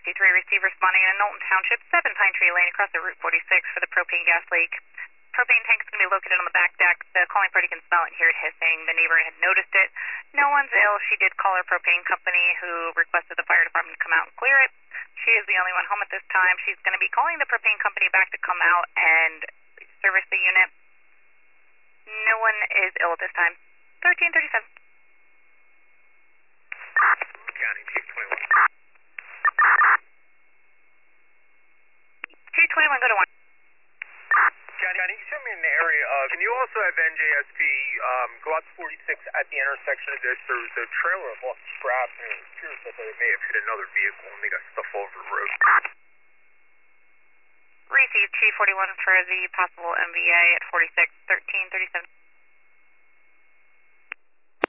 receiver responding in Knowlton Township, 7 Pine Tree Lane, across the Route 46 for the propane gas leak. Propane tank's going to be located on the back deck. The calling party can smell it and hear it hissing. The neighbor had noticed it. No one's ill. She did call her propane company, who requested the fire department to come out and clear it. She is the only one home at this time. She's going to be calling the propane company back to come out and service the unit. No one is ill at this time. 1337. County, Chief 21. Chief 21, go to 1. Johnny, you sent me in the area of, can you also have NJSP go out to 46 at the intersection of this? There was a trailer that lost straps, and it appears that they may have hit another vehicle and they got stuff all over the road. Receive Chief 41 for the possible MVA at 46, 1337.